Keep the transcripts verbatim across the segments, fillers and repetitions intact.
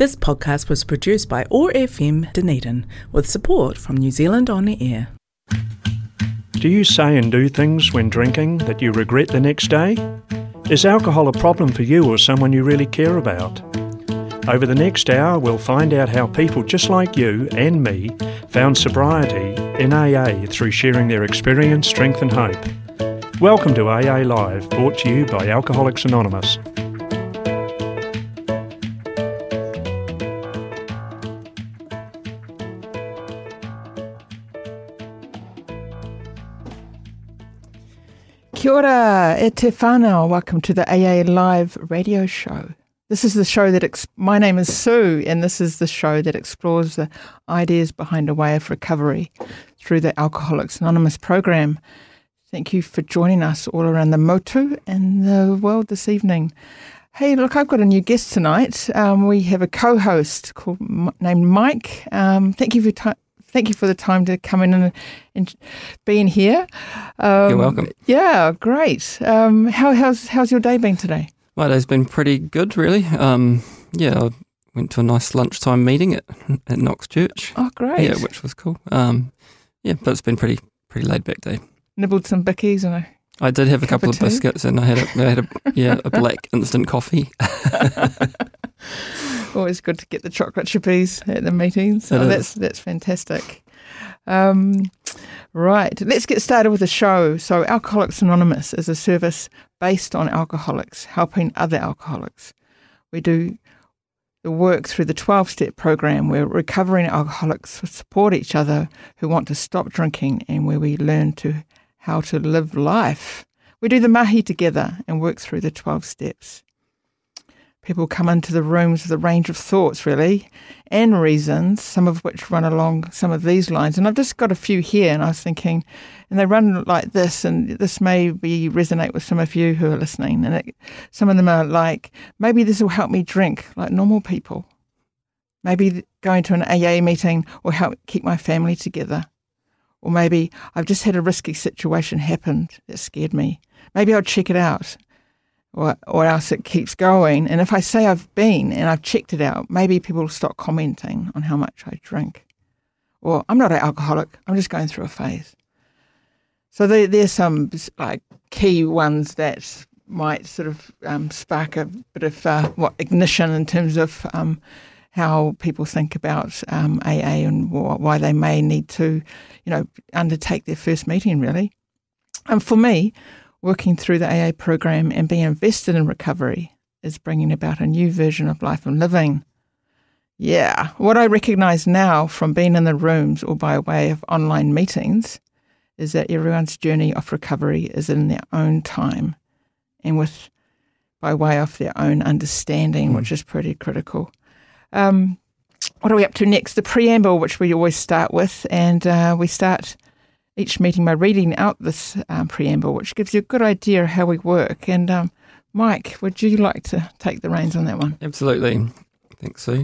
This podcast was produced by O A R F M Dunedin with support from New Zealand On the Air. Do you say and do things when drinking that you regret the next day? Is alcohol a problem for you or someone you really care about? Over the next hour, we'll find out how people just like you and me found sobriety in A A through sharing their experience, strength and hope. Welcome to A A Live, brought to you by Alcoholics Anonymous. Kia ora, e te whānau. Welcome to the A A Live radio show. This is the show that, ex- my name is Sue, and this is the show that explores the ideas behind a way of recovery through the Alcoholics Anonymous program. Thank you for joining us all around the motu and the world this evening. Hey, look, I've got a new guest tonight. Um, we have a co-host called named Mike. Um, thank you for time. Thank you for the time to come in and, and being here. Um, You're welcome. Yeah, great. Um, how, how's how's your day been today? My day's been pretty good, really. Um, yeah, I went to a nice lunchtime meeting at at Knox Church. Oh, great. Yeah, which was cool. Um, yeah, but it's been pretty pretty laid back day. Nibbled some bickies and a I did have a couple of, of biscuits and I had a, I had a yeah a black instant coffee. Always good to get the chocolate chippies at the meetings. It Oh, is. that's that's fantastic. Um, right, let's get started with the show. So, Alcoholics Anonymous is a service based on alcoholics, helping other alcoholics. We do the work through the twelve-step program where recovering alcoholics support each other who want to stop drinking and where we learn to how to live life. We do the mahi together and work through the twelve steps. People come into the rooms with a range of thoughts, really, and reasons, some of which run along some of these lines. And I've just got a few here, and I was thinking, and they run like this, and this may be resonate with some of you who are listening. And it, some of them are like, maybe this will help me drink like normal people. Maybe going to an A A meeting will help keep my family together. Or maybe I've just had a risky situation happen that scared me. Maybe I'll check it out. Or, or else it keeps going. And if I say I've been and I've checked it out, maybe people will stop commenting on how much I drink. Or I'm not an alcoholic, I'm just going through a phase. So there, there's some like key ones that might sort of um, spark a bit of uh, what ignition in terms of um, how people think about um, A A and wh- why they may need to, you know, undertake their first meeting, really. And for me, working through the A A program and being invested in recovery is bringing about a new version of life and living. Yeah, what I recognise now from being in the rooms or by way of online meetings is that everyone's journey of recovery is in their own time and with by way of their own understanding, mm. which is pretty critical. Um, what are we up to next? The preamble, which we always start with, and uh, we start each meeting by reading out this um, preamble, which gives you a good idea of how we work. And um, Mike, would you like to take the reins on that one? Absolutely. Thanks, Sue.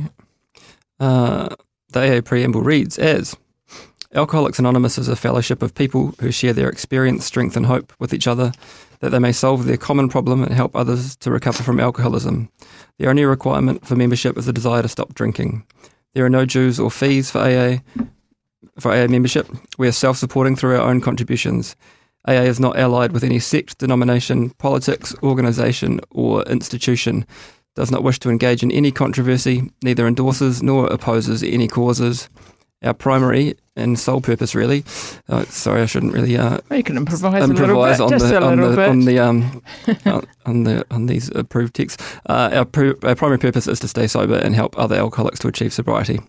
Uh, the A A preamble reads as, Alcoholics Anonymous is a fellowship of people who share their experience, strength and hope with each other that they may solve their common problem and help others to recover from alcoholism. The only requirement for membership is the desire to stop drinking. There are no dues or fees for A A. For A A membership, we are self-supporting through our own contributions. A A is not allied with any sect, denomination, politics, organisation or institution, does not wish to engage in any controversy, neither endorses nor opposes any causes. Our primary and sole purpose, really, uh, sorry, I shouldn't really uh, well, you can improvise, improvise a little bit, on, just the, a on, little the, bit. on the um on, on the on these approved texts. Uh, our, pr- our primary purpose is to stay sober and help other alcoholics to achieve sobriety.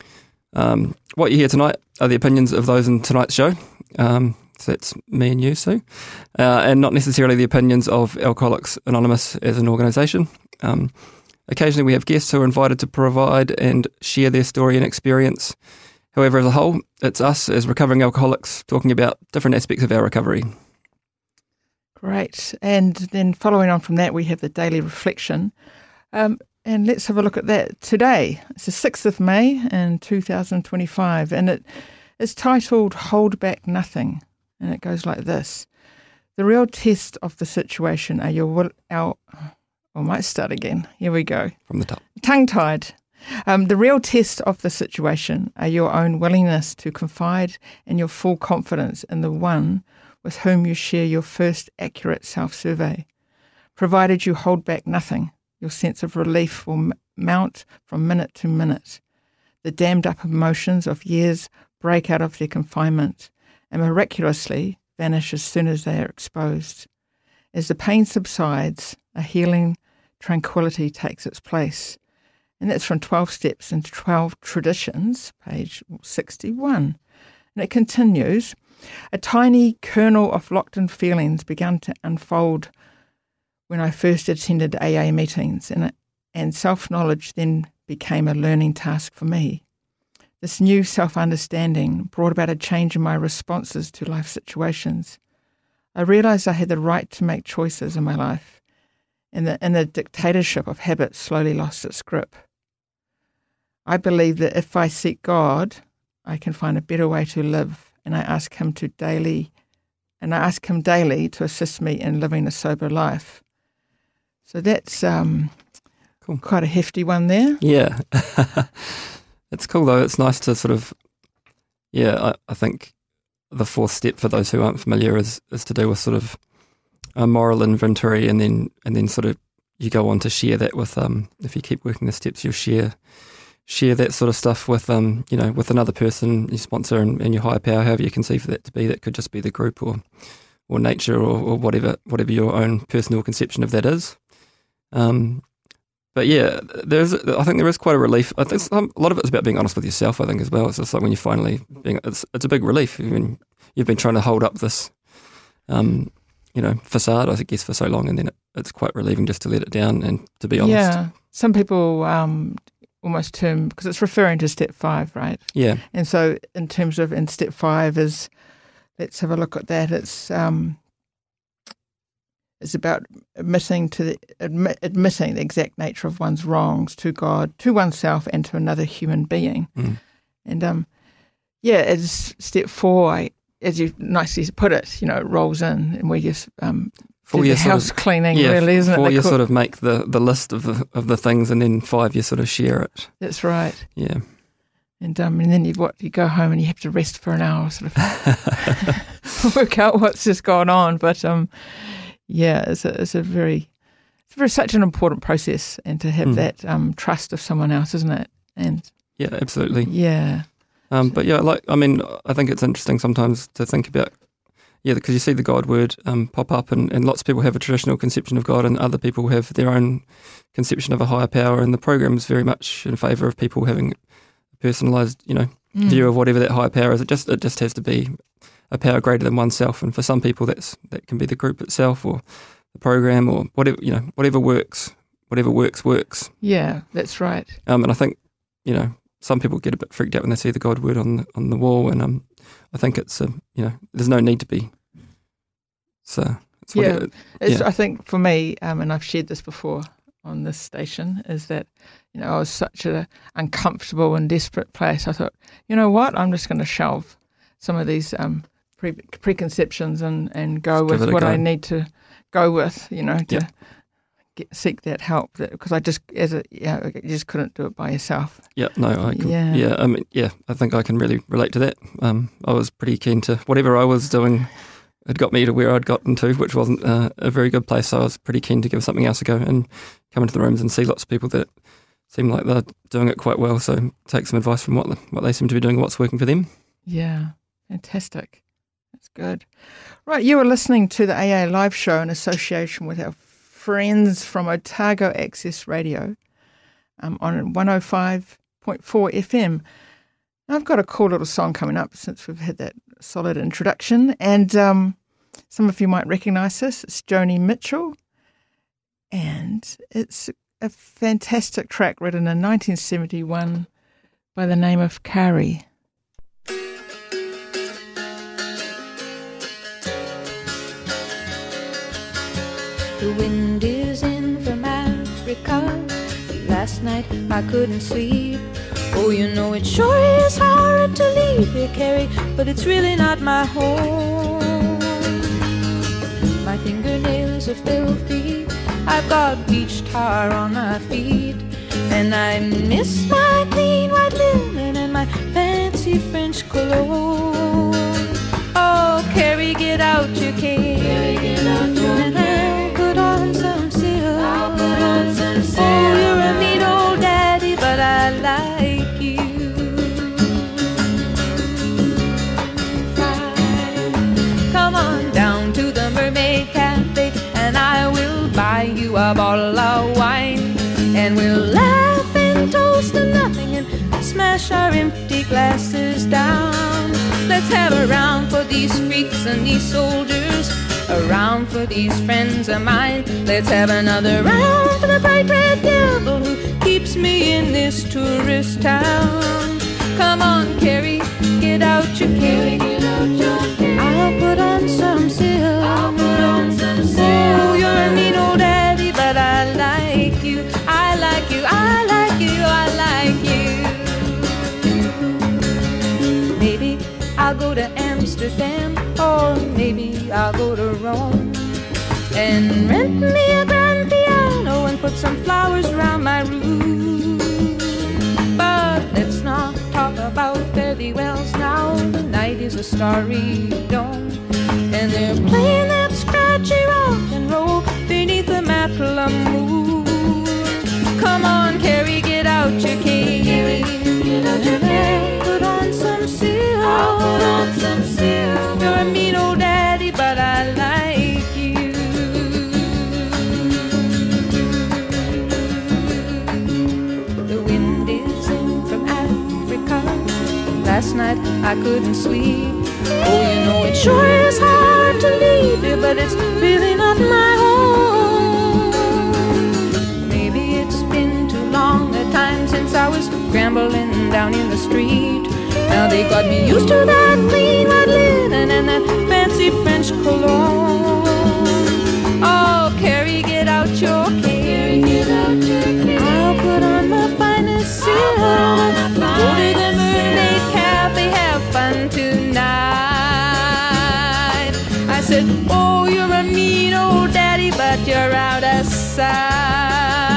Um, what you hear tonight are the opinions of those in tonight's show. Um, so that's me and you, Sue, uh, and not necessarily the opinions of Alcoholics Anonymous as an organisation. Um, occasionally we have guests who are invited to provide and share their story and experience. However, as a whole, it's us as recovering alcoholics talking about different aspects of our recovery. Great. And then following on from that, we have the daily reflection. Um, And let's have a look at that today. It's the sixth of May in two thousand twenty-five, and it is titled Hold Back Nothing. And it goes like this. The real test of the situation are your will, our, I might start again. Here we go. From the top. Tongue-tied. Um, the real test of the situation are your own willingness to confide and your full confidence in the one with whom you share your first accurate self-survey. Provided you hold back nothing, your sense of relief will m- mount from minute to minute. The dammed up emotions of years break out of their confinement and miraculously vanish as soon as they are exposed. As the pain subsides, a healing tranquility takes its place. And that's from twelve Steps into twelve Traditions, page sixty-one. And it continues, a tiny kernel of locked-in feelings began to unfold when I first attended A A meetings, and, and self-knowledge then became a learning task for me. This new self-understanding brought about a change in my responses to life situations. I realised I had the right to make choices in my life, and the, and the dictatorship of habit slowly lost its grip. I believe that if I seek God, I can find a better way to live, and I ask Him to daily, and I ask Him daily to assist me in living a sober life. So that's um, cool. Quite a hefty one there. Yeah. It's cool though. It's nice to sort of, yeah, I, I think the fourth step for those who aren't familiar is, is to do with sort of a moral inventory, and then and then sort of you go on to share that with, um, if you keep working the steps, you'll share share that sort of stuff with, um, you know, with another person, your sponsor and, and your higher power, however you conceive that to be. That could just be the group or or nature or, or whatever whatever your own personal conception of that is. Um, but yeah, there's. I think there is quite a relief. I think some, a lot of it is about being honest with yourself. I think as well. It's just like when you finally being. It's it's a big relief when you've been trying to hold up this, um, you know, facade, I guess, for so long, and then it, it's quite relieving just to let it down and to be honest. Yeah, some people um, almost term, because it's referring to step five, right? Yeah. And so, in terms of in step five is, let's have a look at that. It's um. It's about admitting to the, admit, admitting the exact nature of one's wrongs to God, to oneself, and to another human being. Mm. And um, yeah, it's step four, I, as you nicely put it, you know, it rolls in, and we just um, do the house of, cleaning, yeah, really, isn't four it? you cook- sort of make the, the list of the of the things, and then five you sort of share it. That's right. Yeah. And um, and then you what you go home and you have to rest for an hour, sort of work out what's just gone on, but um. Yeah, it's a, it's a very, it's very such an important process, and to have mm. that um, trust of someone else, isn't it? And yeah, absolutely. Yeah. Um, but yeah, like I mean, I think it's interesting sometimes to think about, yeah, because you see the God word um, pop up, and, and lots of people have a traditional conception of God, and other people have their own conception of a higher power. And the program is very much in favour of people having a personalised, you know, mm. view of whatever that higher power is. It just it just has to be a power greater than oneself, and for some people that's that can be the group itself or the program or whatever, you know, whatever works, whatever works works. Yeah, that's right. Um, and I think, you know, some people get a bit freaked out when they see the God word on the, on the wall, and um, I think it's a, you know, there's no need to be. So it's yeah, it, it's, yeah. I think for me, um, and I've shared this before on this station, is that, you know, I was such an uncomfortable and desperate place. I thought, you know what, I'm just going to shelve some of these um. Pre- preconceptions and, and go just with what go. I need to go with, you know, to yep. get, seek that help. Because I just, as a, yeah, you just couldn't do it by yourself. Yeah, no, I can, yeah, yeah, I mean, yeah, I think I can really relate to that. Um, I was pretty keen to whatever I was doing. It got me to where I'd gotten to, which wasn't uh, a very good place. So I was pretty keen to give something else a go and come into the rooms and see lots of people that seem like they're doing it quite well. So take some advice from what the, what they seem to be doing, what's working for them. Yeah, fantastic. That's good. Right, you are listening to the A A Live Show in association with our friends from Otago Access Radio um, on one oh five point four F M. Now, I've got a cool little song coming up since we've had that solid introduction, and um, some of you might recognise this. It's Joni Mitchell, and it's a fantastic track written in nineteen seventy-one by the name of Kari. The wind is in from Africa. Last night I couldn't sleep. Oh, you know it sure is hard to leave here, Carrie, but it's really not my home. My fingernails are filthy. I've got beach tar on my feet, And I miss my clean white linen and my fancy French cologne. Oh, Carrie, get out your cane, Carrie, get out your and I'll put on some silk. I'll put on some silk. Oh, you're a neat old daddy, but I like you. Come on down to the Mermaid Cafe and I will buy you a bottle of wine. And we'll laugh and toast to nothing and smash our empty glasses down. Let's have a round for these freaks and these soldiers, a round for these friends of mine. Let's have another round for the bright red devil who keeps me in this tourist town. Come on, Carrie, get out your cane. I'll put on some silk. I'll put on some silk. Oh, you're a mean old daddy, but I like you. I like you, I like you, I like you. Maybe I'll go to Amsterdam, or maybe I'll go to Rome and rent me a grand piano and put some flowers around my room. But let's not talk about fare thee wells now. The night is a starry dome, and they're playing that scratchy rock and roll beneath the Matlamoon. Come on, Carrie, get out your cane. Get out your cane. Put on some silk. I'll put on some silk. You're a mean old daddy, but I like you. The wind is in from Africa. Last night I couldn't sleep. Oh, you know it sure is hard to leave you, but it's really not my home. Maybe it's been too long a time since I was scrambling down in the street. Now they got me used to that clean white linen and that fancy French cologne. Oh, Carrie, get out your cane. I'll put on my finest silk. Go to the Mermaid Cafe, have fun tonight. I said, oh, you're a mean old daddy, but you're out of sight.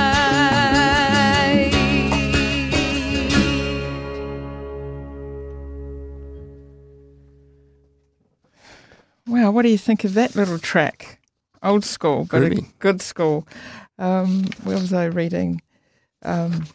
Wow, what do you think of that little track? Old school, but a good school. Um, where was I reading? Um,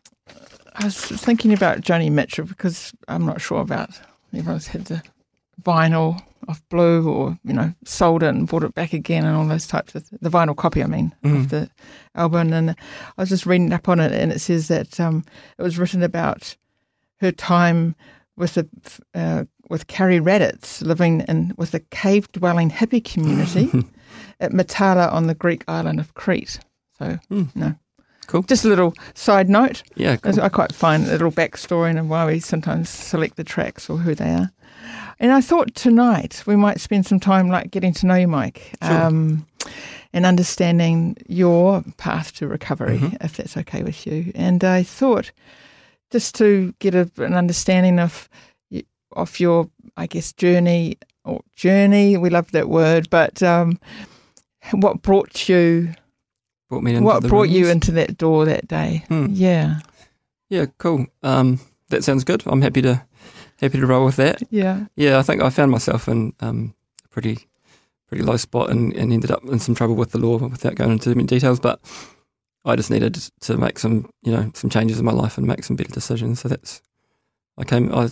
I was thinking about Joni Mitchell because I'm not sure about everyone's had the vinyl of Blue or, you know, sold it and bought it back again and all those types of, the vinyl copy, I mean, mm. of the album. And I was just reading up on it and it says that um, it was written about her time with the uh, with Carrie Raditz living in with a cave-dwelling hippie community at Matala on the Greek island of Crete. So, mm. no. Cool. Just a little side note. Yeah, cool. I quite find a little backstory and why we sometimes select the tracks or who they are. And I thought tonight we might spend some time like getting to know you, Mike, sure. um, and understanding your path to recovery, mm-hmm. if that's okay with you. And I thought just to get a, an understanding of of your, I guess, journey or journey. We love that word, but um, what brought you? Brought me into what the brought rooms? you into that door that day? Hmm. Yeah, yeah, cool. Um, that sounds good. I'm happy to happy to roll with that. Yeah, yeah. I think I found myself in um, a pretty pretty low spot and, and ended up in some trouble with the law without going into many details. But I just needed to make some you know some changes in my life and make some better decisions. So that's I came. I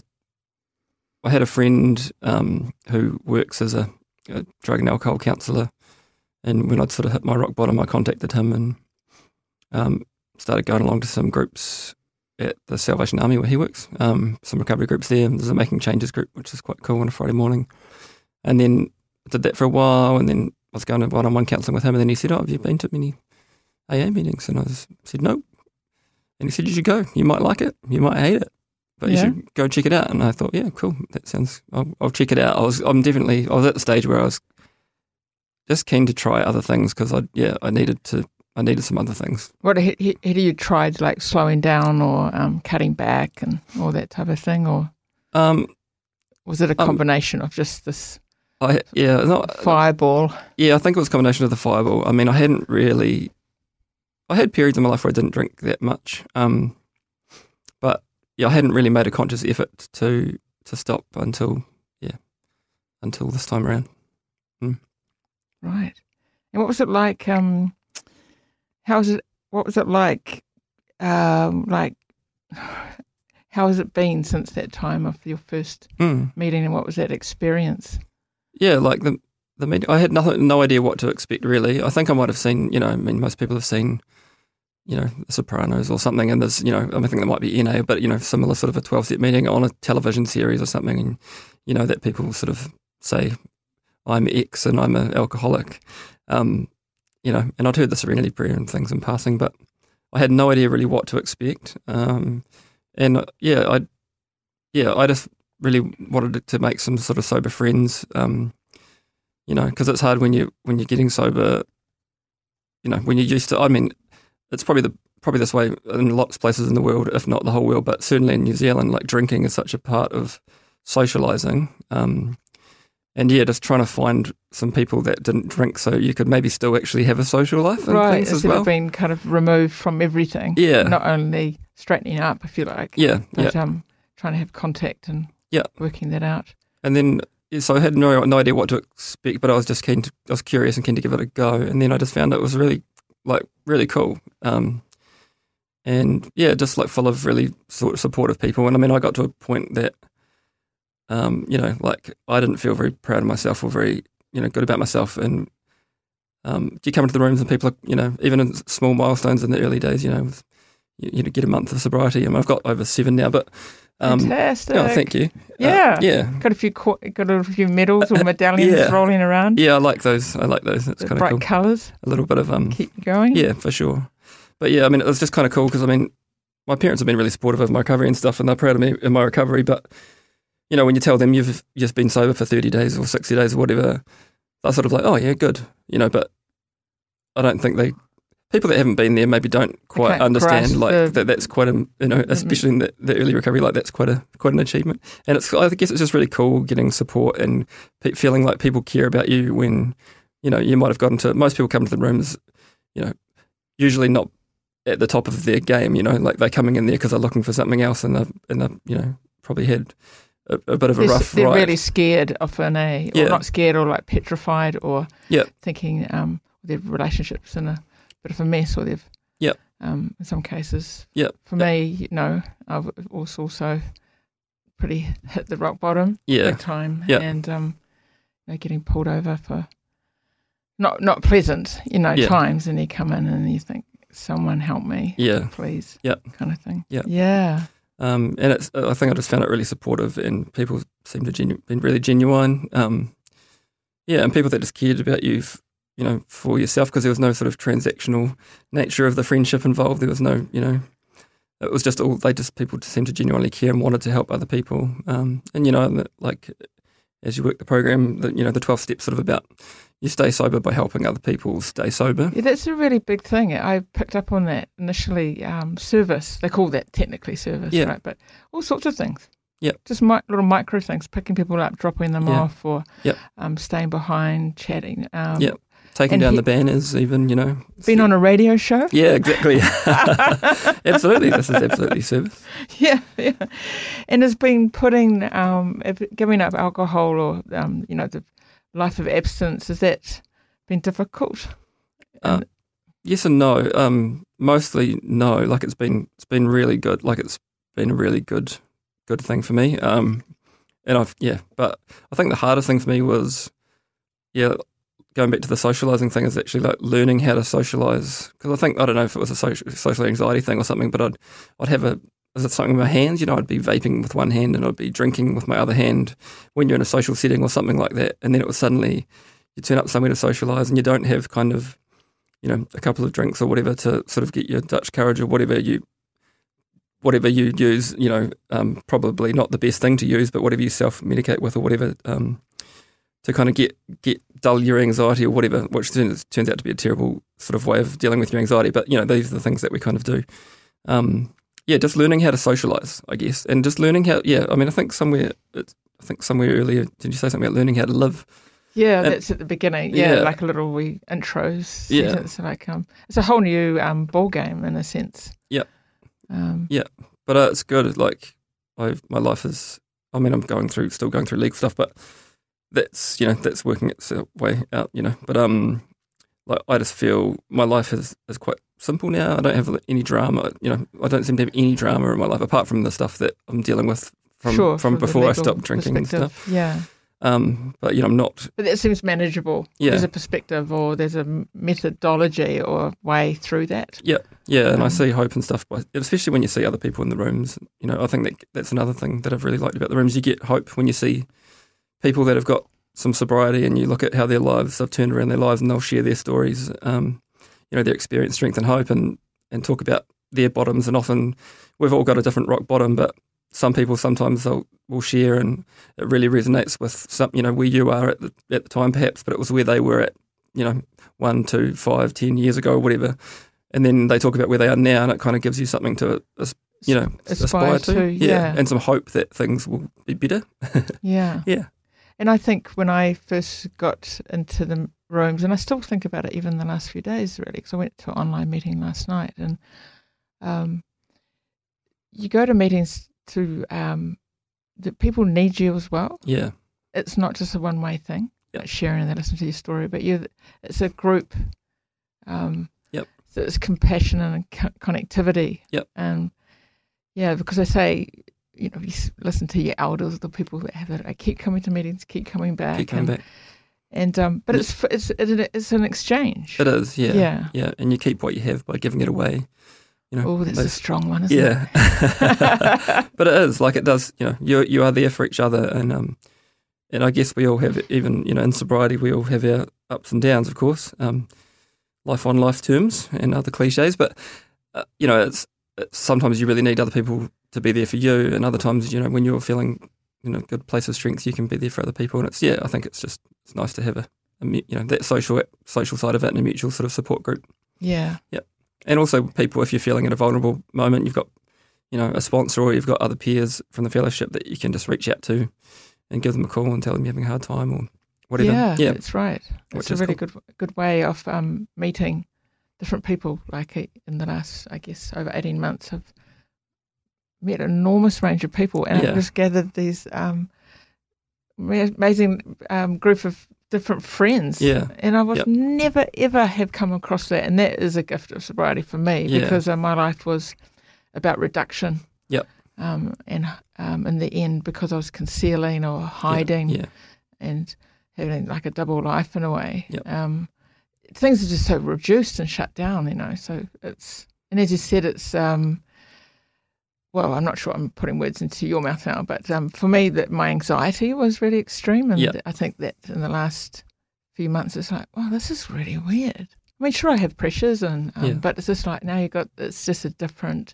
I had a friend um, who works as a, a drug and alcohol counsellor. And when I'd sort of hit my rock bottom, I contacted him and um, started going along to some groups at the Salvation Army where he works, um, some recovery groups there. There's a Making Changes group, which is quite cool on a Friday morning. And then I did that for a while, and then I was going to one-on-one counselling with him, and then he said, oh, have you been to many A A meetings? And I was, said, no. And he said, you should go. You might like it. You might hate it. But yeah. you should go check it out. And I thought, yeah, cool. That sounds, I'll, I'll check it out. I was, I'm definitely, I was at the stage where I was just keen to try other things because I, yeah, I needed to, I needed some other things. What had you tried, like slowing down or um, cutting back and all that type of thing, or um, was it a combination um, of just this? I yeah, not fireball. Yeah, I think it was a combination of the fireball. I mean, I hadn't really I had periods in my life where I didn't drink that much, um, but yeah, I hadn't really made a conscious effort to to stop until yeah, until this time around. Mm. Right. And what was it like? Um, how was it? What was it like? Um, like, how has it been since that time of your first Mm. meeting, and what was that experience? Yeah, like the the meeting, I had nothing, no idea what to expect really. I think I might have seen, you know, I mean, most people have seen, you know, The Sopranos or something, and there's, you know, I think there might be N A, but, you know, similar sort of a twelve-step meeting on a television series or something, and, you know, that people sort of say, I'm X and I'm an alcoholic, um, you know, and I'd heard the Serenity Prayer and things in passing, but I had no idea really what to expect. Um, and, uh, yeah, I yeah, I just really wanted to make some sort of sober friends, um, you know, because it's hard when, you, when you're getting sober, you know, when you're used to, I mean, it's probably the probably this way in lots of places in the world, if not the whole world, but certainly in New Zealand, like drinking is such a part of socialising. Um, and yeah, just trying to find some people that didn't drink so you could maybe still actually have a social life and Right, things as instead well. of being kind of removed from everything. Yeah. Not only straightening up, if you like, Yeah, but yeah. um, trying to have contact and Yeah. working that out. And then, yeah, so I had no, no idea what to expect, but I was just keen to, I was curious and keen to give it a go. And then I just found it was really, like, really cool. Um, and yeah, just like full of really sort of supportive people. And I mean, I got to a point that, um, you know, like I didn't feel very proud of myself or very, you know, good about myself. And um, you come into the rooms and people are, you know, even in small milestones in the early days, you know, you, you get a month of sobriety. I mean, I've got over seven now, but um, Fantastic. oh, thank you. Yeah. Uh, yeah. Got a few co- got a few medals or medallions Yeah. rolling around. Yeah, I like those. I like those. It's The kind of bright cool. colours. A little bit of um, Keep going. yeah, for sure. But yeah, I mean, it was just kind of cool because I mean, my parents have been really supportive of my recovery and stuff, and they're proud of me in my recovery. But you know, when you tell them you've just been sober for thirty days or sixty days or whatever, they're sort of like, oh yeah, good. You know, but I don't think they people that haven't been there maybe don't quite can't understand grasp like the- that. That's quite a you know, especially in the, the early recovery, like that's quite a quite an achievement. And it's I guess it's just really cool getting support and pe- feeling like people care about you when you know you might have gotten to. Most people come to the rooms, you know, usually not at the top of their game. You know, like they're coming in there because they're looking for something else, and they've and they've you know probably had a, a bit of a They're, rough they're ride. really scared often, eh? Or Yeah. not scared, or like petrified, or Yep. thinking um, their relationships in a bit of a mess, or they've, Yep. um, in some cases. Yep. For me, you know, I've also, also pretty hit the rock bottom Yeah. big time, Yep. and um, you know, getting pulled over for not not pleasant, you know, Yeah. times, and you come in and you think, someone help me, Yeah. please, Yep. kind of thing. Yep. Yeah. Um, and it's, I think I just found it really supportive, and people seem to genu- been really genuine. Um, yeah, and people that just cared about you, f- you know, for yourself, because there was no sort of transactional nature of the friendship involved. There was no, you know, it was just all they just people just seemed to genuinely care and wanted to help other people. Um, and you know, that, like as you work the program, the, you know, the twelve steps sort of about you stay sober by helping other people stay sober. Yeah, that's a really big thing. I picked up on that initially. Um, service, they call that technically service, Yeah. right? But all sorts of things. Yep. Just mi- little micro things, picking people up, dropping them Yeah. off, or Yep. um, staying behind, chatting. Um, Yep. Taking and down he- the banners, even, you know. Been on a radio show. Yeah, exactly. Absolutely, this is absolutely service. Yeah, yeah. And has been putting, um, if- giving up alcohol, or, um, you know, the life of abstinence, has that been difficult? Uh, yes and no. Um, mostly no. Like it's been it's been really good. Like it's been a really good good thing for me. Um, and I've yeah, but I think the hardest thing for me was yeah, going back to the socialising thing is actually like learning how to socialise. Because I think I don't know if it was a social, social anxiety thing or something, but I'd I'd have a is it something with my hands? You know, I'd be vaping with one hand and I'd be drinking with my other hand when you're in a social setting or something like that. And then it was suddenly you turn up somewhere to socialise and you don't have kind of, you know, a couple of drinks or whatever to sort of get your Dutch courage or whatever you whatever you use, you know, um, probably not the best thing to use, but whatever you self-medicate with or whatever um, to kind of get, get dull your anxiety or whatever, which turns, turns out to be a terrible sort of way of dealing with your anxiety. But, you know, these are the things that we kind of do. Um, yeah, just learning how to socialise, I guess, and just learning how, yeah, I mean, I think somewhere, it's, I think somewhere earlier, did you say something about learning how to live? Yeah, And- that's at the beginning. Yeah, Yeah. like a little wee intros. Yeah. Sentence, like um, it's a whole new um ball game in a sense. Yep. Um, But uh, it's good. Like, I've, my life is. I mean, I'm going through, still going through legal stuff, but that's you know that's working its way out. You know, but um, like I just feel my life is is quite simple now. I don't have any drama. You know, I don't seem to have any drama in my life apart from the stuff that I'm dealing with from sure, from the before I legal stopped drinking and perspective. stuff. Yeah, Um, but you know, I'm not. but that seems manageable. Yeah. There's a perspective, or there's a methodology or way through that. Yeah, and I Um, see hope and stuff, by, especially when you see other people in the rooms. You know, I think that that's another thing that I've really liked about the rooms. You get hope when you see people that have got some sobriety, and you look at how their lives have turned around their lives, and they'll share their stories. Um, you know, their experience, strength, and hope, and and talk about their bottoms. And often we've all got a different rock bottom, but some people sometimes they'll will share, and it really resonates with some. You know, where you are at the at the time, perhaps, but it was where they were at. You know, one, two, five, ten years ago, or whatever. And then they talk about where they are now, and it kind of gives you something to, you know, Aspire aspire to. to, yeah. And some hope that things will be better. Yeah. Yeah. And I think when I first got into the rooms, and I still think about it even the last few days, really, because I went to an online meeting last night, and um, you go to meetings to um, that people need you as well. Yeah. It's not just a one-way thing, Yep. like sharing and they listen to your story, but you, it's a group. Um, Yep. So it's compassion and co- connectivity. Yep. And yeah, because I say, you know, you s- listen to your elders, the people that have it. I keep coming to meetings, keep coming back. Keep coming and, back. And um, but Yeah. it's f- it's it, it's an exchange. It is, yeah. Yeah. Yeah. And you keep what you have by giving it away. You know, Oh, that's a those- strong one, isn't yeah. it? But it is, like it does, you know, you you are there for each other, and um and I guess we all have, even, you know, in sobriety we all have our ups and downs, of course. Um life on life terms and other cliches, but uh, you know, it's, it's sometimes you really need other people to be there for you, and other times, you know, when you're feeling, you know, good place of strength, you can be there for other people. And it's, yeah, I think it's just, it's nice to have a, a mu- you know, that social social side of it, and a mutual sort of support group. Yeah. And also people, if you're feeling at a vulnerable moment, you've got, you know, a sponsor, or you've got other peers from the fellowship that you can just reach out to and give them a call and tell them you're having a hard time or whatever. Yeah, Yeah. that's right. Which It's a is really cool. good good way of um, meeting different people. Like uh, in the last, I guess, over eighteen months, I've met an enormous range of people, and Yeah. I've just gathered these um, ma- amazing um, group of different friends. Yeah. And I would Yep. never ever have come across that, and that is a gift of sobriety for me, Yeah. because uh, my life was about reduction. Yep. Um, and um, in the end, because I was concealing or hiding, Yeah. and having like a double life in a way. Yep. Um, things are just so reduced and shut down, you know. So it's, and as you said, it's um, well, I'm not sure I'm putting words into your mouth now, but um, for me, that my anxiety was really extreme, and Yep. I think that in the last few months, it's like, wow, this is really weird. I mean, sure, I have pressures, and um, Yeah. but it's just like now you got, it's just a different,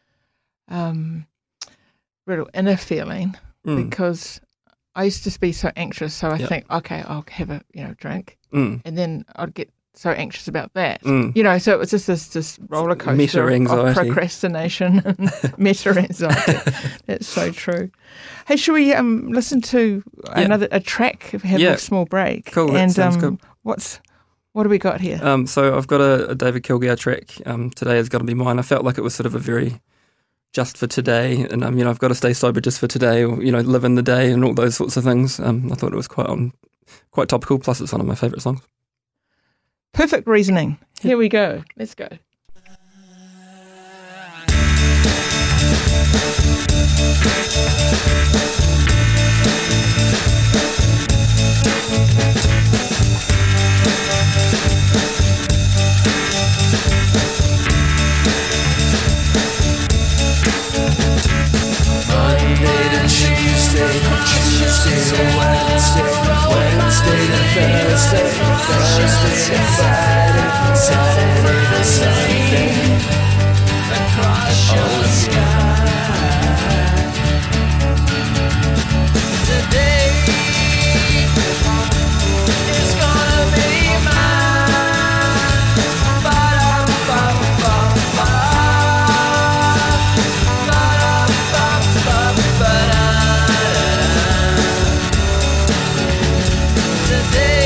um, real inner feeling. Mm. Because I used to be so anxious, so I Yep. think, okay, I'll have a you know drink, Mm. and then I'd get so anxious about that, Mm. you know. So it was just this this roller coaster Meta of- anxiety. of procrastination and meta anxiety. That's so true. Hey, should we um listen to Yeah. another a track? Have Yeah. a small break. Cool, that And sounds um, good. what's what do we got here? Um, so I've got a, a David Kilgour track. Um, today is going to be mine. I felt like it was sort of a very just for today, and um, you know, I've got to stay sober just for today, or you know, live in the day, and all those sorts of things. Um, I thought it was quite on, quite topical. Plus, it's one of my favourite songs. Perfect reasoning. Here we go. Let's go. Monday to Tuesday, Tuesday to Wednesday, Wednesday to Thursday, Thursday to Friday, Saturday to Sunday. Across your sky. Today is gonna be mine. Ba-da-ba-ba-ba. Today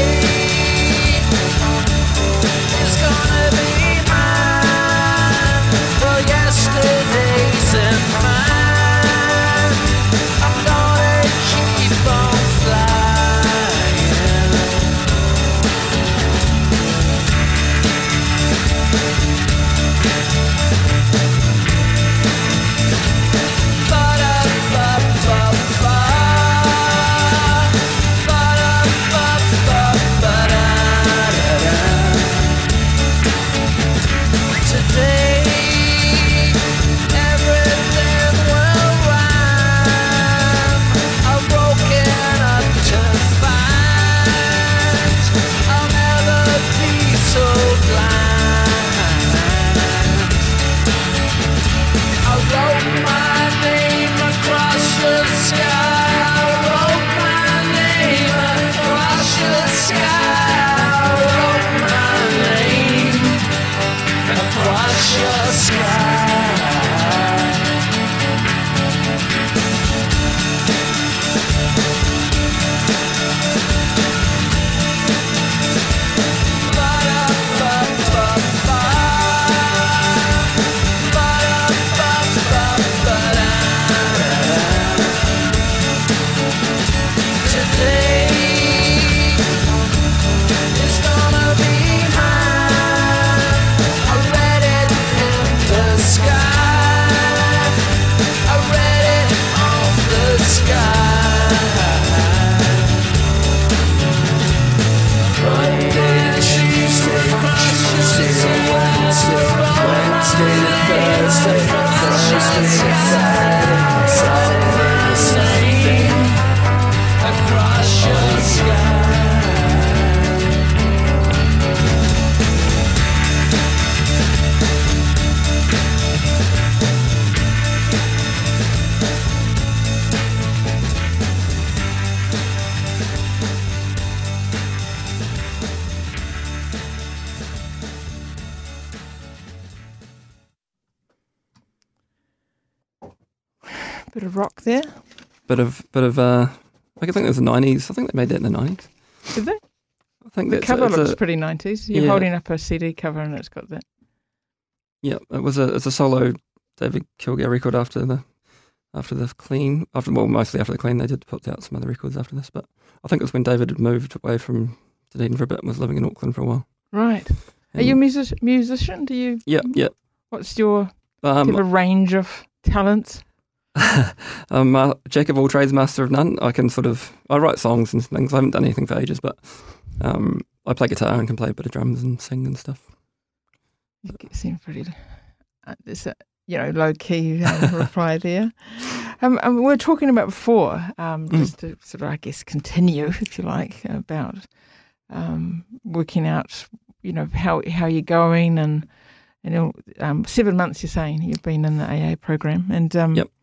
Bit of rock there. Bit of bit of uh, I think it was the nineties. I think they made that in the nineties. Did they? I think The that's cover it's looks a, pretty nineties. You're yeah. holding up a C D cover and it's got that. Yeah, it was a it's a solo David Kilgour record after the after the Clean. After well, mostly after the Clean. They did put out some other records after this, but I think it was when David had moved away from Dunedin for a bit and was living in Auckland for a while. Right. And, Are you a music- musician? Do you? Yeah, yeah. What's your Um, do you have a range of talents? I'm a jack of all trades, master of none. I can sort of I write songs and things. I haven't done anything for ages, but um, I play guitar and can play a bit of drums and sing and stuff. You seem pretty. Uh, there's a you know low key um, reply there. Um, um, we were talking about before, um, Mm. just to sort of I guess continue, if you like, about um, working out, you know, how how you're going and you know, um, seven months. You're saying you've been in the A A program, and um, Yep.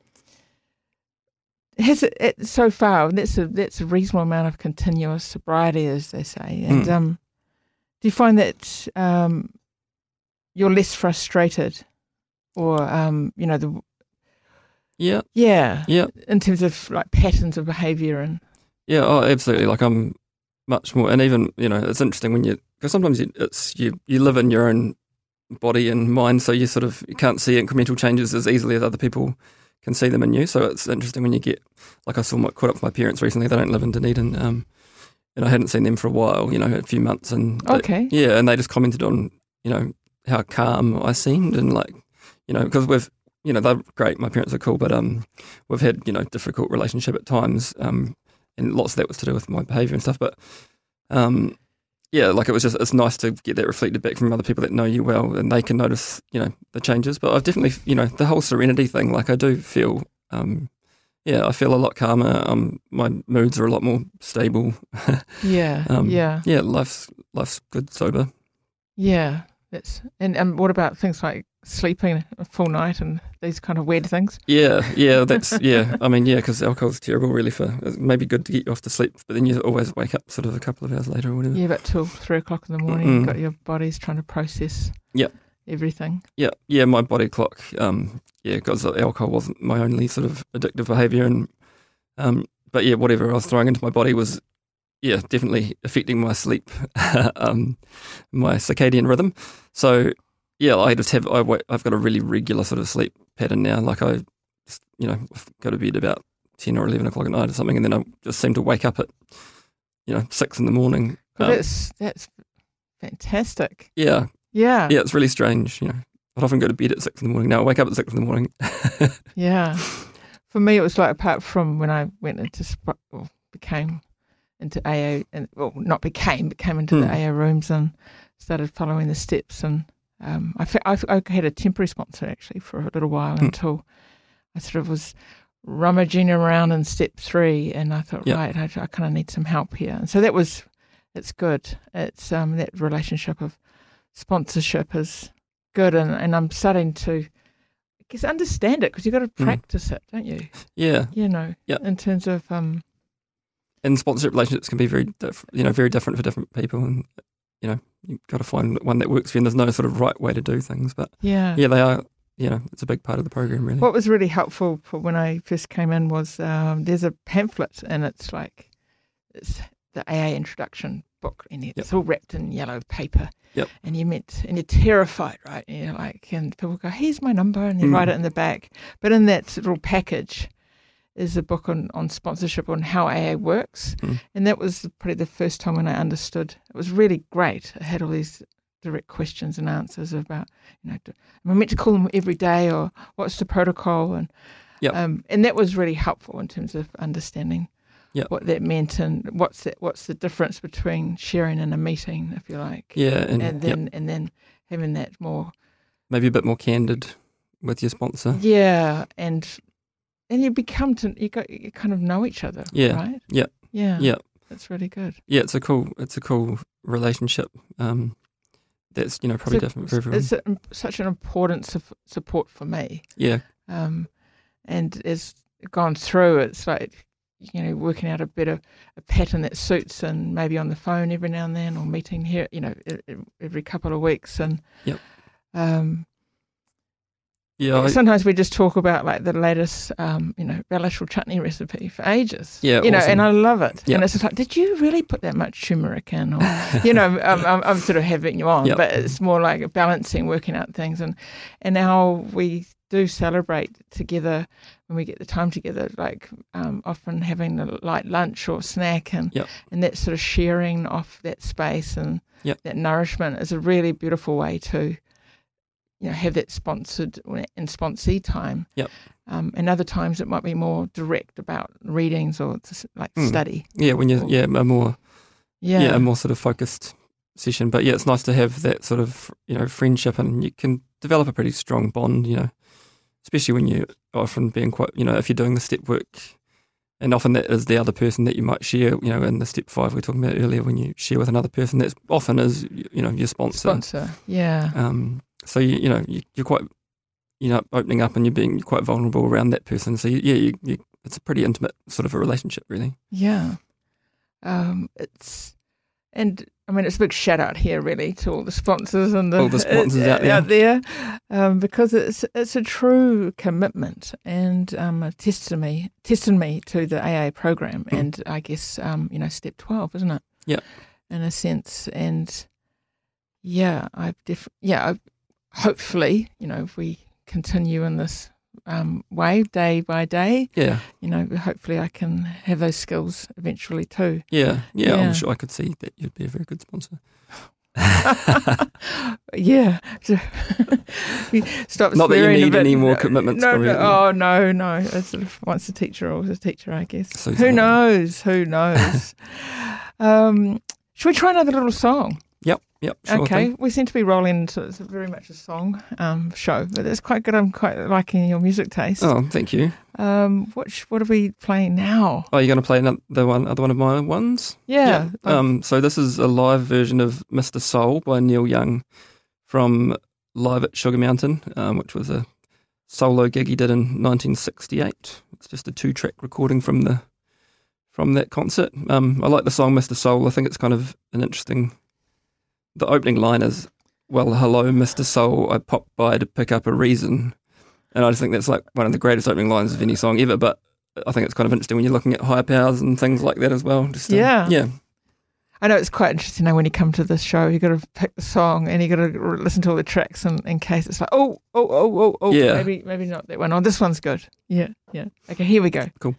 Has it, it so far? That's a that's a reasonable amount of continuous sobriety, as they say. And Mm. um, do you find that um, you're less frustrated, or um, you know, the Yeah, yeah, yeah, in terms of like patterns of behaviour and yeah. Oh, absolutely. Like I'm much more, and even you know, it's interesting when you because sometimes you, it's you you live in your own body and mind, so you sort of you can't see incremental changes as easily as other people can see them in you. So it's interesting when you get, like I saw my, caught up with my parents recently. They don't live in Dunedin, um, and I hadn't seen them for a while, you know, a few months. And they- Okay. yeah, and they just commented on, you know, how calm I seemed and like, you know, because we've, you know, they're great. My parents are cool, but um, we've had, you know, difficult relationship at times, um, and lots of that was to do with my behaviour and stuff. But um, yeah, like it was just, it's nice to get that reflected back from other people that know you well and they can notice, you know, the changes. But I've definitely, you know, the whole serenity thing, like I do feel, um, yeah, I feel a lot calmer. Um, my moods are a lot more stable. yeah, um, yeah, Yeah, life's, life's good sober. yeah. That's and and what about things like sleeping a full night and these kind of weird things? Yeah, yeah, that's, yeah. I mean, yeah, because alcohol's terrible really for, it may be good to get you off to sleep, but then you always wake up sort of a couple of hours later or whatever. Yeah, but till three o'clock in the morning, Mm-mm. you've got your body's trying to process Yep. everything. Yeah, yeah, my body clock, um, yeah, because alcohol wasn't my only sort of addictive behaviour, and um, but yeah, whatever I was throwing into my body was, yeah, definitely affecting my sleep, um, my circadian rhythm. So yeah, I just have I wait, I've got a really regular sort of sleep pattern now. Like I, just, you know, go to bed about ten or eleven o'clock at night or something, and then I just seem to wake up at, you know, six in the morning. Well, Um, that's that's fantastic. yeah, Yeah, yeah, it's really strange. You know, I'd often go to bed at six in the morning. Now I wake up at six in the morning. yeah. For me, it was like apart from when I went into sp- or became into A A, and well, not became, but came into Hmm. the A A rooms and started following the steps. And um, I, fe- I, f- I had a temporary sponsor actually for a little while Hmm. until I sort of was rummaging around in step three, and I thought, Yeah. right, I, I kind of need some help here. And so that was, it's good. It's um, that relationship of sponsorship is good, and, and I'm starting to, I guess, understand it because you've got to practice it, don't you? Yeah, You know, Yeah. in terms of um, and sponsorship relationships can be very, diff- you know, very different for different people, and you know, you've got to find one that works for you. And there's no sort of right way to do things, but yeah. yeah, they are. You know, it's a big part of the program, really. What was really helpful for when I first came in was um, there's a pamphlet, and it's like it's the A A introduction book, and it's Yep. all wrapped in yellow paper. Yep. And you meant, and you're terrified, right? And you're like, and people go, "Here's my number," and you Mm. write it in the back. But in that little package is a book on, on sponsorship, on how A A works, Mm. and that was probably the first time when I understood. It was really great. It had all these direct questions and answers about, you know, do, am I meant to call them every day, or what's the protocol, and Yep. um, and that was really helpful in terms of understanding Yep. what that meant and what's that, what's the difference between sharing in a meeting, if you like, Yeah, and, and yep, then and then having that more, maybe a bit more candid with your sponsor. yeah, and and you become to you got you kind of know each other, Yeah. right, Yeah. yeah, Yeah, that's really good. yeah, it's a cool, it's a cool relationship. Um, that's you know probably So different for everyone. It's a, such an important su- support for me. Yeah, Um, and as gone through, it's like, you know, working out a better a pattern that suits, and maybe on the phone every now and then, or meeting here, you know, e- e- every couple of weeks, and Yep. um, Yeah, I, sometimes we just talk about like the latest, um, you know, relish or chutney recipe for ages. Yeah, you know, awesome. and I love it. Yeah. And it's just like, did you really put that much turmeric in? Or, you know, I'm, I'm, I'm sort of having you on, Yep. but it's more like balancing, working out things, and and how we do celebrate together when we get the time together. Like um, often having a light lunch or snack, and Yep. and that sort of sharing off that space and Yep. that nourishment is a really beautiful way to, you know, have that sponsored and sponsee time. Yep. Um, and other times it might be more direct about readings or just like Mm. study. yeah, when you yeah a more Yeah. yeah. a more sort of focused session. But yeah, it's nice to have that sort of, you know, friendship, and you can develop a pretty strong bond, you know, especially when you often being quite, you know, if you're doing the step work, and often that is the other person that you might share, you know, in the step five we were talking about earlier, when you share with another person, that's often is, you know, your sponsor. Sponsor. Yeah. Um, so, you, you know, you, you're quite, you know, opening up, and you're being quite vulnerable around that person. So, you, yeah, you, you, it's a pretty intimate sort of a relationship, really. Yeah. Um, it's, and I mean, it's a big shout out here, really, to all the sponsors and the, All the sponsors uh, out there. out there, um, because it's it's a true commitment and um, a testimony testimony to the A A program, Mm. and I guess um, you know, step twelve, isn't it? Yeah. In a sense, and yeah, I've def- yeah, I've, hopefully, you know, if we continue in this um, way day by day, Yeah, you know, hopefully I can have those skills eventually too. yeah, yeah, Yeah. I'm sure I could see that you'd be a very good sponsor. Yeah. Stop Not that you swearing a need bit. any more No, commitments No, from no, you. oh, no, no. It's sort of once a teacher, always a teacher, I guess. So Who something- knows? Who knows? um, should we try another little song? Yep, yep, sure okay. thing. We seem to be rolling into it's very much a song um, show, but it's quite good. I'm quite liking your music taste. Oh, thank you. Um, what, sh- what are we playing now? Oh, you're going to play another one, other one of my ones? Yeah. um, Um, so this is a live version of Mister Soul by Neil Young from Live at Sugar Mountain, um, which was a solo gig he did in nineteen sixty-eight. It's just a two-track recording from the from that concert. Um, I like the song Mister Soul. I think it's kind of an interesting. The opening line is, "Well, hello, Mister Soul. I popped by to pick up a reason," and I just think that's like one of the greatest opening lines of any song ever. But I think it's kind of interesting when you're looking at higher powers and things like that as well. Just, um, Yeah. yeah, I know it's quite interesting now when you come to this show, you got to pick the song and you got to listen to all the tracks in, in case it's like, oh, oh, oh, oh, oh, Yeah. maybe, maybe not that one. Oh, this one's good. Yeah, yeah. Okay, here we go. Cool.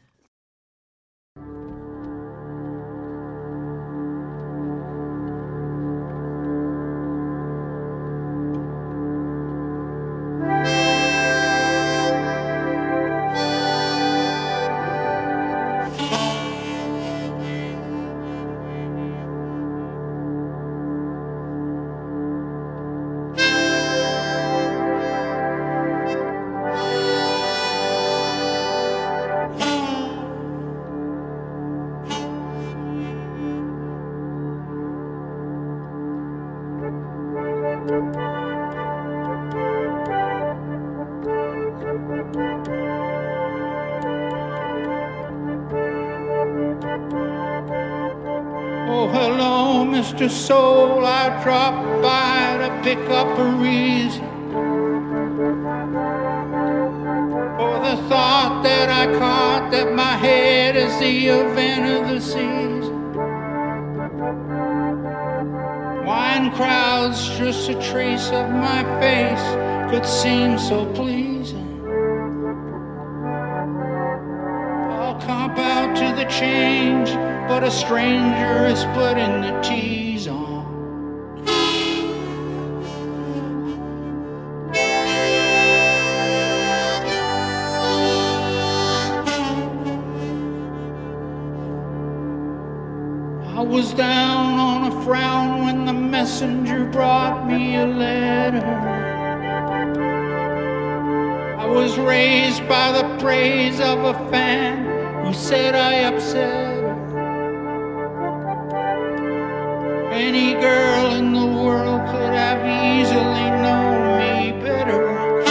Oh, hello, Mister Soul. I dropped by to pick up a reason for the thought that I caught that my head is the event of the season. Wine crowds, just a trace of my face, could seem so pleasing. I'll cop out to the change, but a stranger is putting the tease on. I was down on a frown when the messenger brought me a letter. I was raised by the praise of a fan who said I upset her. Any girl in the world could have easily known me better.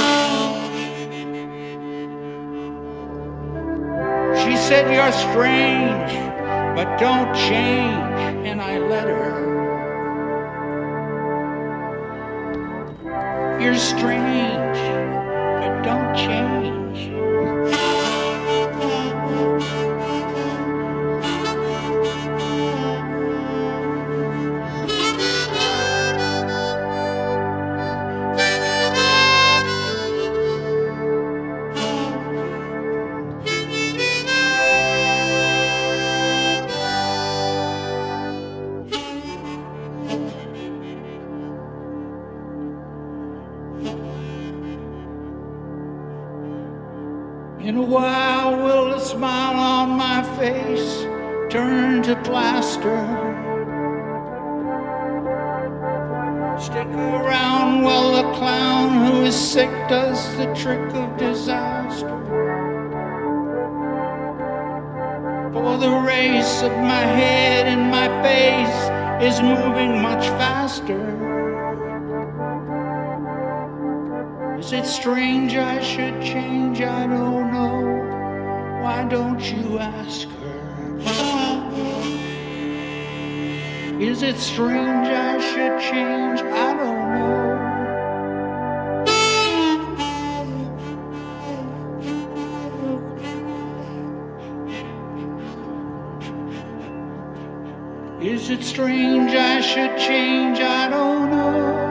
She said, "You're strange, but don't change," and I let her. You're strange, but don't change. In a while will the smile on my face turn to plaster? Stick around while the clown who is sick does the trick of disaster. For the race of my head and my face is moving much faster. Is it strange I should change? I don't know. Why don't you ask her? Is it strange I should change? I don't know. Is it strange I should change? I don't know.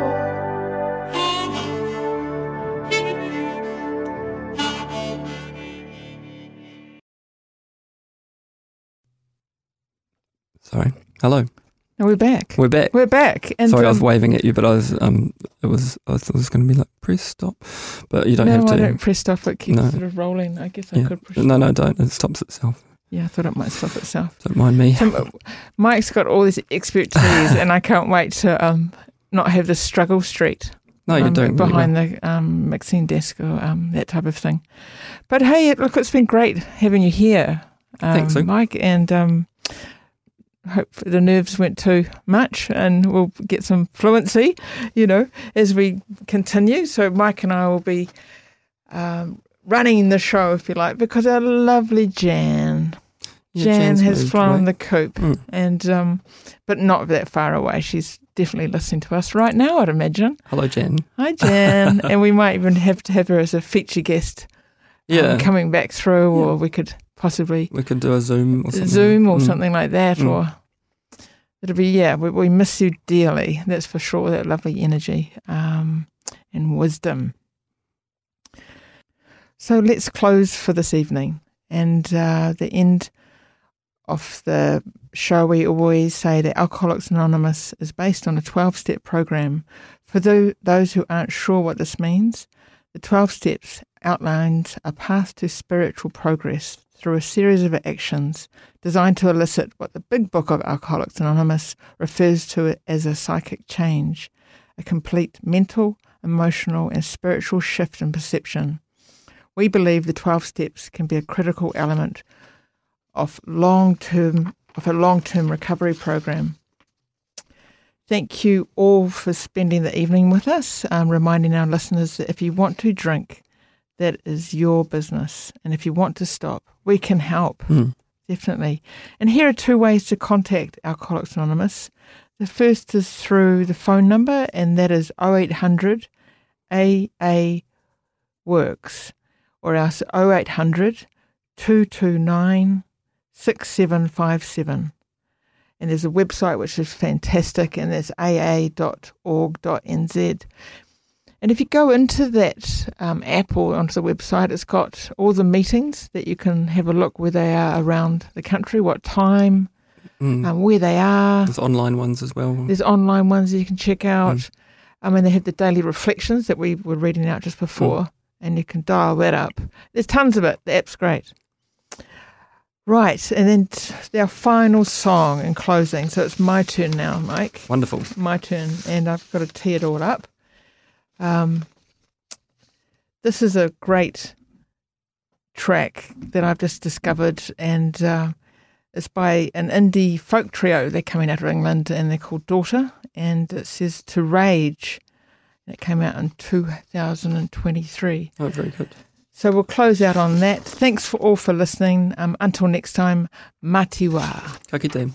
Sorry. Hello. No, we're back. We're back. We're back. And Sorry, I was um, waving at you, but I was um, it was I thought it was going to be like press stop, but you don't no, have to. I don't press stop. It keeps No. sort of rolling. I guess I Yeah. could push No, no, don't. It stops itself. Yeah, I thought it might stop itself. Don't mind me. So, Mike's got all this expertise, and I can't wait to um, not have this struggle street. No, you're um, doing really behind well. the um, mixing desk or um, that type of thing. But hey, look, it's been great having you here, um, Thanks, Sue. Mike, and um, hope the nerves weren't too much, and we'll get some fluency, you know, as we continue. So Mike and I will be um, running the show, if you like, because our lovely Jan. Yeah, Jan Jan's has moved flown away. the coop, Mm. and um, but not that far away. She's definitely listening to us right now, I'd imagine. Hello, Jan. Hi, Jan. And we might even have to have her as a feature guest um, Yeah, coming back through, Yeah. or we could possibly we could do a Zoom or something. Zoom or Mm. something like that. Mm. Or it'll be, yeah, we, we miss you dearly. That's for sure, that lovely energy um, and wisdom. So let's close for this evening. And uh, the end of the show, we always say that Alcoholics Anonymous is based on a twelve-step program. For tho- those who aren't sure what this means, the twelve steps outlines a path to spiritual progress through a series of actions designed to elicit what the Big Book of Alcoholics Anonymous refers to as a psychic change, a complete mental, emotional, and spiritual shift in perception. We believe the twelve steps can be a critical element of long-term of a long-term recovery program. Thank you all for spending the evening with us, um, reminding our listeners that if you want to drink, that is your business. And if you want to stop, we can help, Mm. definitely. And here are two ways to contact Alcoholics Anonymous. The first is through the phone number, and that is oh eight hundred A A works, or else oh eight hundred two two nine six seven five seven. And there's a website which is fantastic, and that's a a dot org dot n z. And if you go into that um, app or onto the website, it's got all the meetings that you can have a look where they are around the country, what time, Mm. um, where they are. There's online ones as well. There's online ones that you can check out. Mm. I mean, they have the daily reflections that we were reading out just before, Mm. and you can dial that up. There's tons of it. The app's great. Right, and then t- our final song in closing. So it's my turn now, Mike. Wonderful. My turn, and I've got to tee it all up. Um, this is a great track that I've just discovered, and uh, it's by an indie folk trio. They're coming out of England, and they're called Daughter, and it says To Rage. And it came out in two thousand twenty-three. Oh, very good. So we'll close out on that. Thanks for all for listening. Um, until next time, matiwa. Ka kite.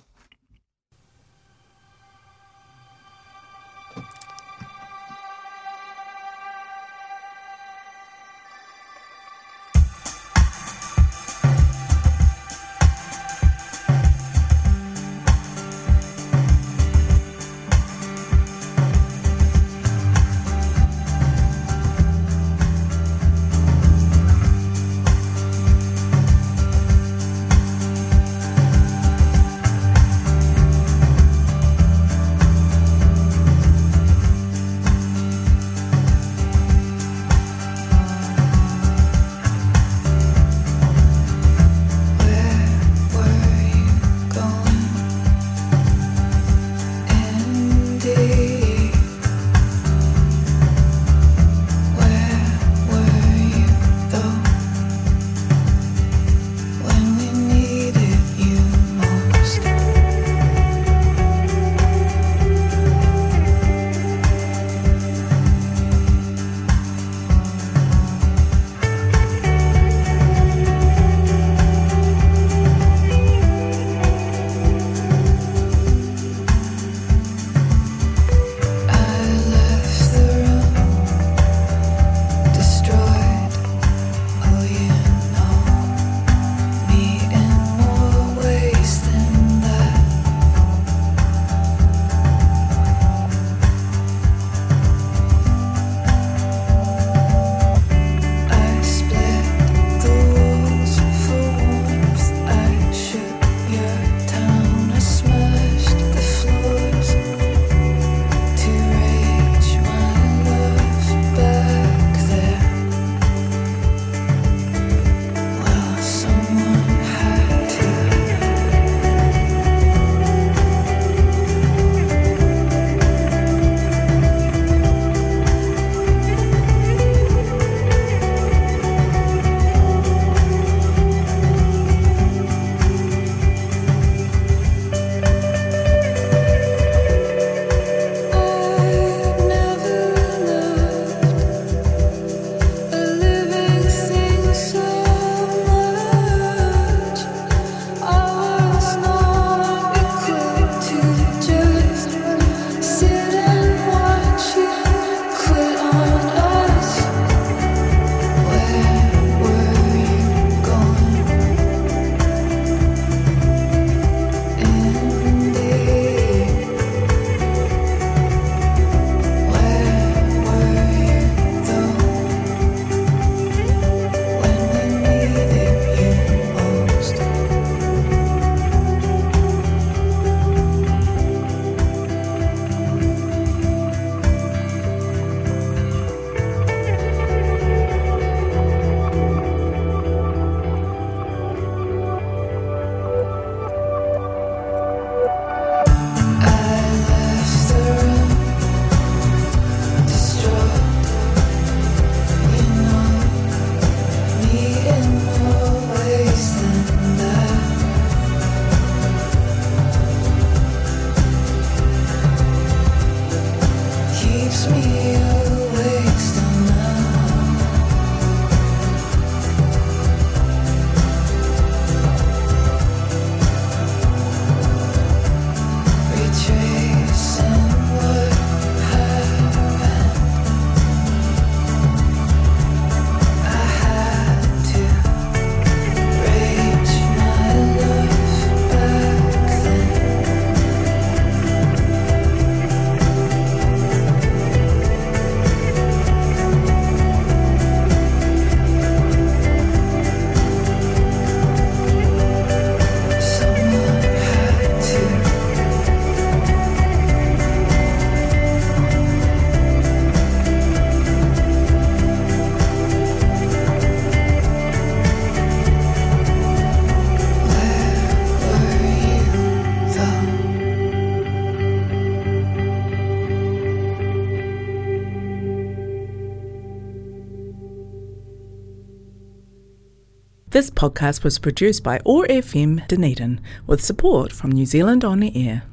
This podcast was produced by O A R F M Dunedin with support from New Zealand On the Air.